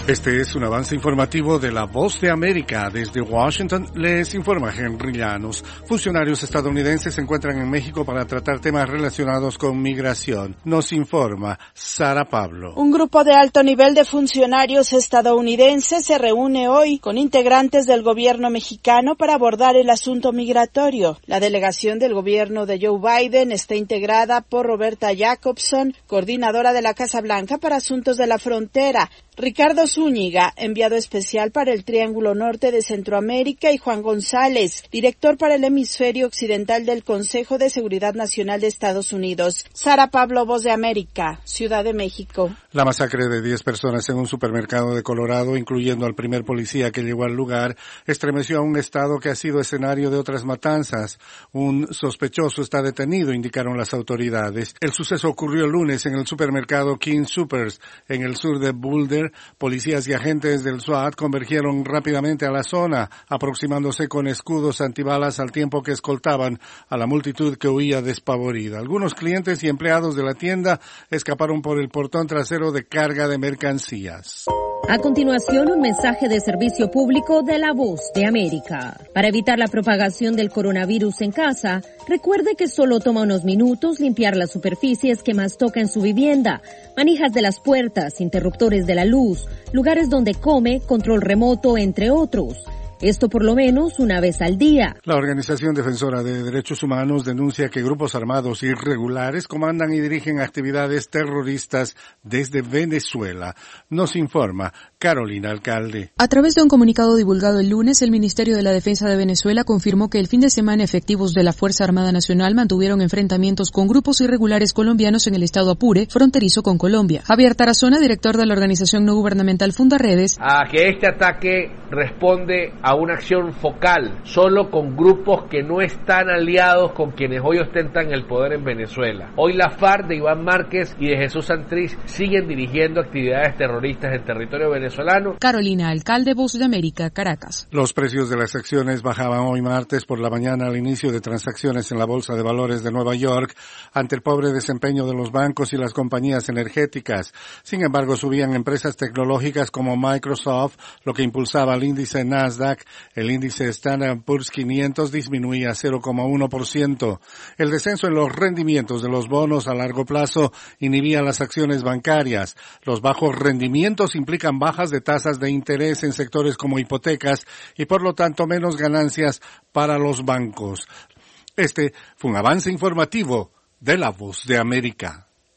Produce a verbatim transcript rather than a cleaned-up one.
Este es un avance informativo de La Voz de América. Desde Washington les informa Henry Llanos. Funcionarios estadounidenses se encuentran en México para tratar temas relacionados con migración. Nos informa Sara Pablo. Un grupo de alto nivel de funcionarios estadounidenses se reúne hoy con integrantes del gobierno mexicano para abordar el asunto migratorio. La delegación del gobierno de Joe Biden está integrada por Roberta Jacobson, coordinadora de la Casa Blanca para Asuntos de la Frontera, Ricardo Zúñiga, enviado especial para el Triángulo Norte de Centroamérica, y Juan González, director para el hemisferio occidental del Consejo de Seguridad Nacional de Estados Unidos. Sara Pablo, Voz de América, Ciudad de México. La masacre de diez personas en un supermercado de Colorado, incluyendo al primer policía que llegó al lugar, estremeció a un estado que ha sido escenario de otras matanzas. Un sospechoso está detenido, indicaron las autoridades. El suceso ocurrió el lunes en el supermercado King Soopers, en el sur de Boulder. Policías y agentes del SWAT convergieron rápidamente a la zona, aproximándose con escudos antibalas al tiempo que escoltaban a la multitud que huía despavorida. Algunos clientes y empleados de la tienda escaparon por el portón trasero de carga de mercancías. A continuación, un mensaje de servicio público de La Voz de América. Para evitar la propagación del coronavirus en casa, recuerde que solo toma unos minutos limpiar las superficies que más toca en su vivienda, manijas de las puertas, interruptores de la luz, lugares donde come, control remoto, entre otros. Esto por lo menos una vez al día. La Organización Defensora de Derechos Humanos denuncia que grupos armados irregulares comandan y dirigen actividades terroristas desde Venezuela. Nos informa Carolina Alcalde. A través de un comunicado divulgado el lunes, el Ministerio de la Defensa de Venezuela confirmó que el fin de semana efectivos de la Fuerza Armada Nacional mantuvieron enfrentamientos con grupos irregulares colombianos en el estado Apure, fronterizo con Colombia. Javier Tarazona, director de la organización no gubernamental Fundaredes, a que este ataque responde a una acción focal, solo con grupos que no están aliados con quienes hoy ostentan el poder en Venezuela. Hoy la FARC de Iván Márquez y de Jesús Santrich siguen dirigiendo actividades terroristas en territorio venezolano. Carolina Alcalde, Voz de América, Caracas. Los precios de las acciones bajaban hoy martes por la mañana al inicio de transacciones en la Bolsa de Valores de Nueva York ante el pobre desempeño de los bancos y las compañías energéticas. Sin embargo, subían empresas tecnológicas como Microsoft, lo que impulsaba al índice Nasdaq. El índice Standard and Poor's quinientos disminuía cero coma uno por ciento. El descenso en los rendimientos de los bonos a largo plazo inhibía las acciones bancarias. Los bajos rendimientos implican bajas de tasas de interés en sectores como hipotecas y por lo tanto menos ganancias para los bancos. Este fue un avance informativo de La Voz de América.